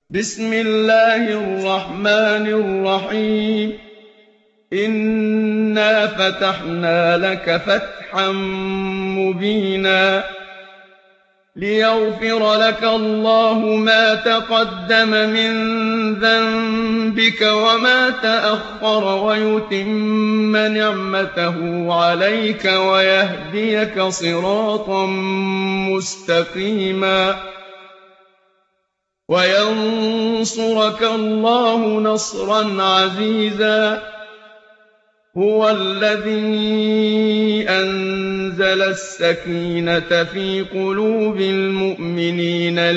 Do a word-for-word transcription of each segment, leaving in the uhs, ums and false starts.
بسم الله الرحمن الرحيم إنا فتحنا لك فتحا مبينا ليغفر لك الله ما تقدم من ذنبك وما تأخر ويتم نعمته عليك ويهديك صراطا مستقيما وينصرك الله نصرا عزيزا هو الذي أنزل السكينة في قلوب المؤمنين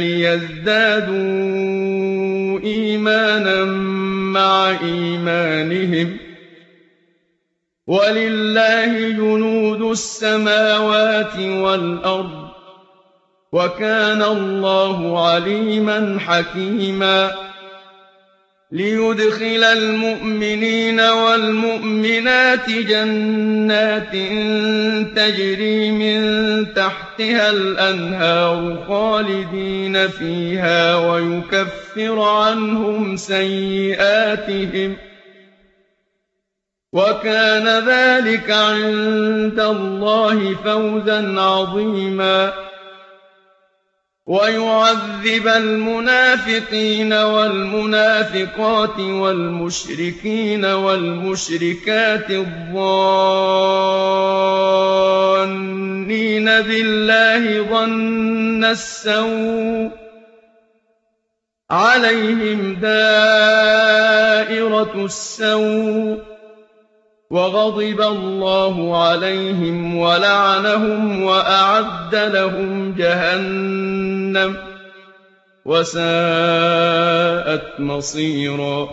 ليزدادوا إيمانا مع إيمانهم ولله جنود السماوات والأرض وكان الله عليما حكيما ليدخل المؤمنين والمؤمنات جنات تجري من تحتها الأنهار خالدين فيها ويكفر عنهم سيئاتهم وكان ذلك عند الله فوزا عظيما ويعذب المنافقين والمنافقات والمشركين والمشركات الظانين بالله ظن السوء عليهم دائرة السوء وغضب الله عليهم ولعنهم وأعد لهم جهنم وساءت مصيرا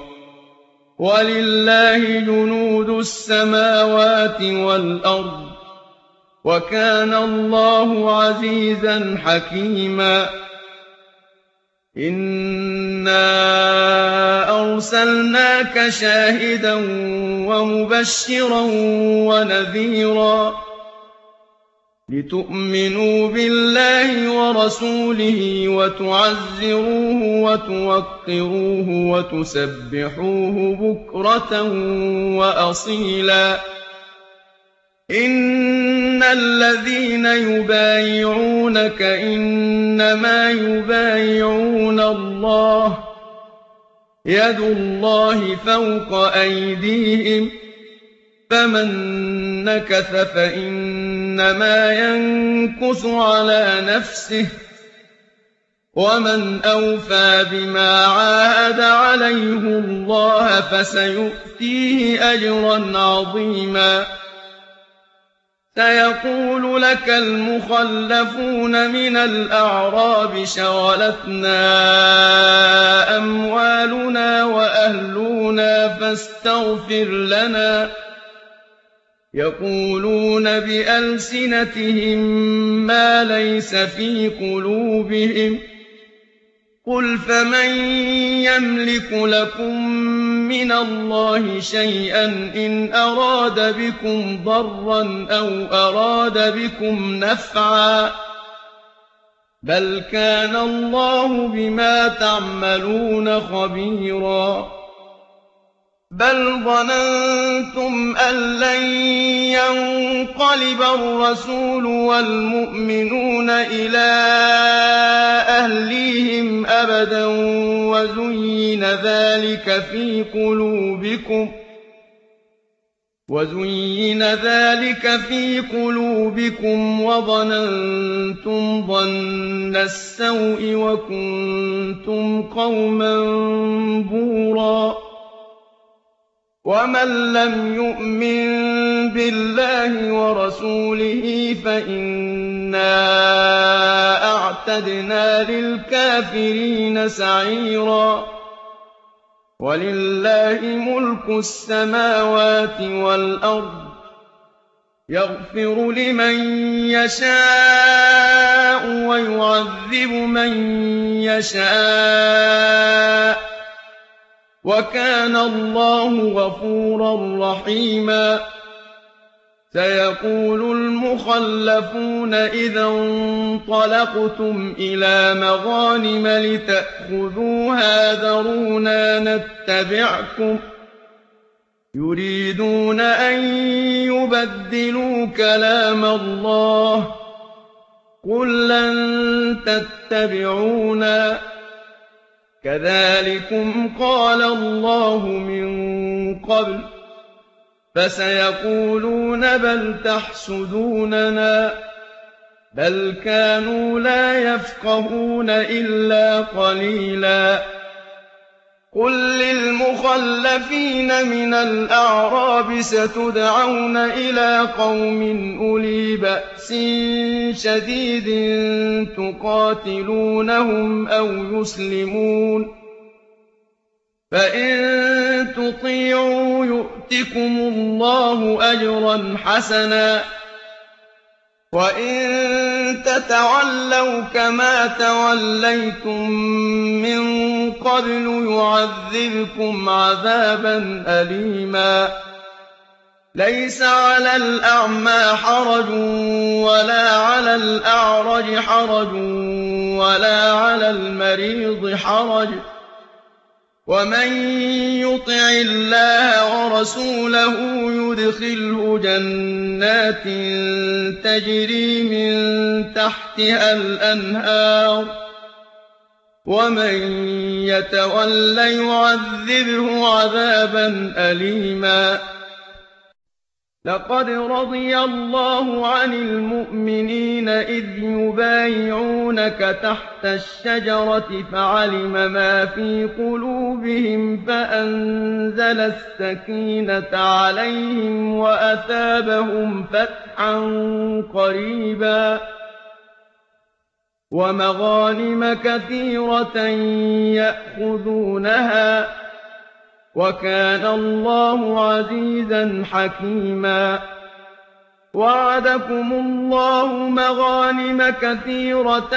ولله جنود السماوات والأرض وكان الله عزيزا حكيما إنا أرسلناك شاهدا ومبشرا ونذيرا لتؤمنوا بالله ورسوله وتعزروه وتوقروه وتسبحوه بكرة وأصيلا إن الذين يبايعونك إنما يبايعون الله يد الله فوق أيديهم فمن نكث فإنما ينكث على نفسه ومن أوفى بما عاهد عليه الله فسيؤتيه أجرا عظيما سيقول لك المخلفون من الأعراب شغلتنا أموالنا وأهلنا فاستغفر لنا يقولون بألسنتهم ما ليس في قلوبهم قل فمن يملك لكم من الله شيئا إن أراد بكم ضرا أو أراد بكم نفعا بل كان الله بما تعملون خبيرا بل ظننتم أن لن ينقلب الرسول والمؤمنون إلى أهليهم أبدا وزين ذلك في قلوبكم وزين ذلك في قلوبكم وظننتم ظن السوء وكنتم قوما بورا ومن لم يؤمن بالله ورسوله فإنا أعتدنا للكافرين سعيرا ولله ملك السماوات والأرض يغفر لمن يشاء ويعذب من يشاء وكان الله غفورا رحيما سيقول المخلفون إذا انطلقتم إلى مغانم لتأخذوها ذرونا نتبعكم يريدون أن يبدلوا كلام الله قل لن تتبعونا كذلكم قال الله من قبل فسيقولون بل تحسدوننا بل كانوا لا يفقهون إلا قليلا قل للمخلفين من الأعراب ستدعون إلى قوم أولي بأس شديد تقاتلونهم أو يسلمون فإن تطيعوا يؤتكم الله أجرا حسنا وإن تتولوا كما توليتم من قبل يعذبكم عذابا أليما ليس على الأعمى حرج ولا على الأعرج حرج ولا على المريض حرج ومن يطع الله ورسوله يدخله جنات تجري من تحتها الأنهار ومن يتول يعذبه عذابا أليما لقد رضي الله عن المؤمنين إذ يبايعونك تحت الشجرة فعلم ما في قلوبهم فأنزل السكينة عليهم وأثابهم فتحا قريبا ومغانم كثيرة يأخذونها وكان الله عزيزا حكيما وعدكم الله مغانم كثيرة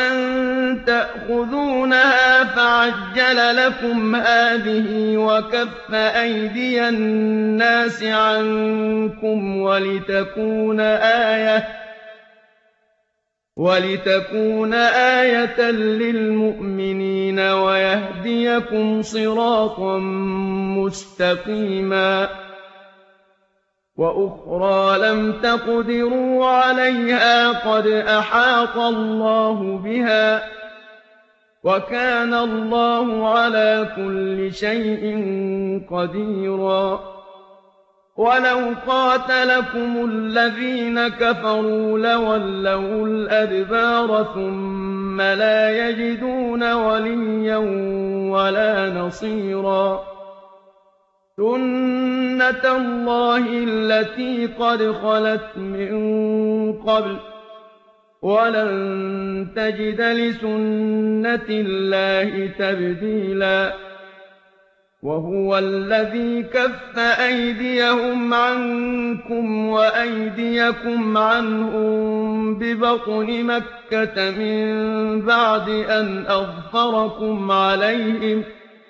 تأخذونها فعجل لكم هذه وكف أيدي الناس عنكم ولتكون آية ولتكون آية للمؤمنين ويهديكم صراطا مستقيما وأخرى لم تقدروا عليها قد أحاط الله بها وكان الله على كل شيء قديرا ولو قاتلكم الذين كفروا لولوا الأدبار ثم لا يجدون وليا ولا نصيرا سنة الله التي قد خلت من قبل ولن تجد لسنة الله تبديلا وهو الذي كف أيديهم عنكم وأيديكم عنهم ببطن مكة من بعد أن أظفركم عليهم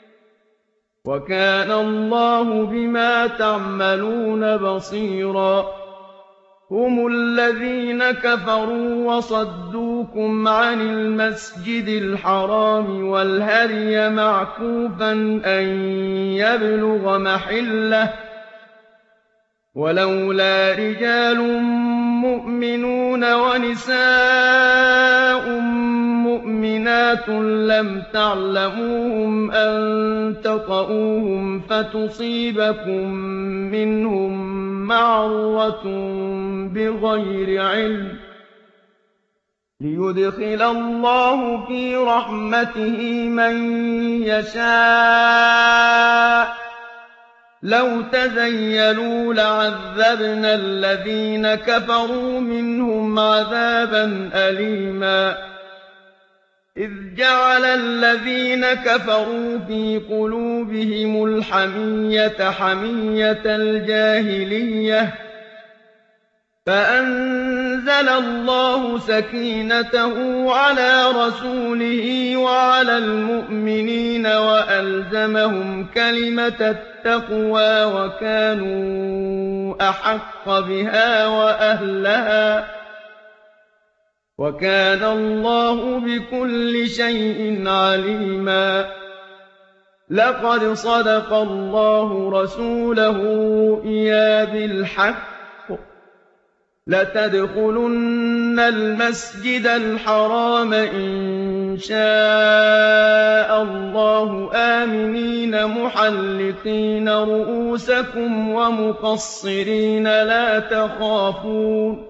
وكان الله بما تعملون بصيرا هم الذين كفروا وصدوكم عن المسجد الحرام والهدي معكوفا أن يبلغ محله ولولا رجال مؤمنون ونساء مؤمنات لم تعلموهم أن تطئوهم فتصيبكم منهم معرة بغير علم ليدخل الله في رحمته من يشاء لو تزيلوا لعذبنا الذين كفروا منهم عذابا أليما إذ جعل الذين كفروا في قلوبهم الحمية حمية الجاهلية فأنزل أَنزَلَ اللَّهُ سَكِينَتَهُ عَلَىٰ رَسُولِهِ وَعَلَى الْمُؤْمِنِينَ وَأَلْزَمَهُمْ كَلِمَةَ التَّقْوَىٰ وَكَانُوا أَحَقَّ بِهَا وَأَهْلَهَا ۚ وَكَانَ اللَّهُ بِكُلِّ شَيْءٍ عَلِيمًا. لَّقَدْ صَدَقَ اللَّهُ رَسُولَهُ الرُّؤْيَا بِالْحَقِّ ۖ لَتَدْخُلُنَّ الْمَسْجِدَ الْحَرَامَ إِن شَاءَ اللَّهُ آمِنِينَ مُحَلِّقِينَ رُءُوسَكُمْ وَمُقَصِّرِينَ لَا تَخَافُونَ ۖ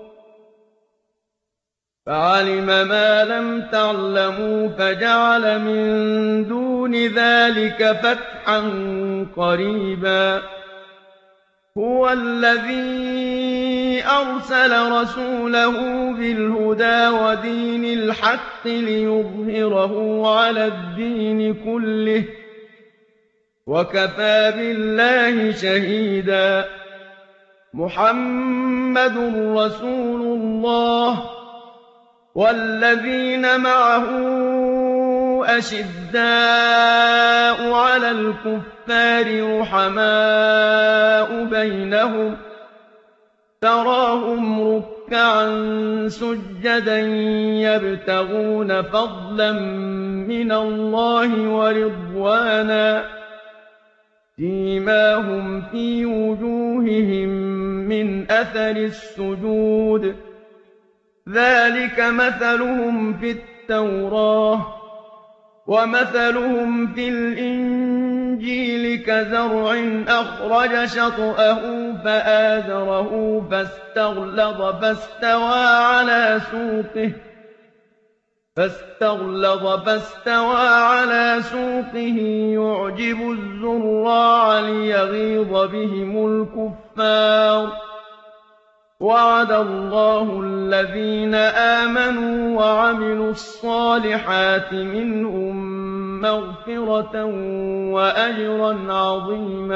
فَعَلِمَ مَا لَمْ تَعْلَمُوا فَجَعَلَ مِن دُونِ ذَٰلِكَ فَتْحًا قَرِيبًا. هُوَ الَّذِي أَرْسَلَ رَسُولَهُ بِالْهُدَىٰ وَدِينِ الْحَقِّ لِيُظْهِرَهُ عَلَى الدِّينِ كُلِّهِ ۚ وَكَفَىٰ بِاللَّهِ شَهِيدًا. مُّحَمَّدٌ رَّسُولُ اللَّهِ ۚ وَالَّذِينَ مَعَهُ أَشِدَّاءُ عَلَى الْكُفَّارِ رُحَمَاءُ بَيْنَهُمْ ۖ تَرَاهُمْ رُكَّعًا سُجَّدًا يَبْتَغُونَ فَضْلًا مِّنَ اللَّهِ وَرِضْوَانًا ۖ سِيمَاهُمْ فِي وُجُوهِهِم مِّنْ أَثَرِ السُّجُودِ ۚ ذَٰلِكَ مَثَلُهُمْ فِي التَّوْرَاةِ ۚ وَمَثَلُهُمْ فِي الْإِنجِيلِ كَزَرْعٍ أَخْرَجَ شَطْأَهُ فَآزَرَهُ فَاسْتَغْلَظَ فَاسْتَوَىٰ عَلَىٰ سُوقِهِ يُعْجِبُ الزُّرَّاعَ لِيَغِيظَ بِهِمُ الْكُفَّارَ ۗ وَعَدَ اللَّهُ الَّذِينَ آمَنُوا وَعَمِلُوا الصَّالِحَاتِ مِنْهُم مَّغْفِرَةً وَأَجْرًا عَظِيمًا.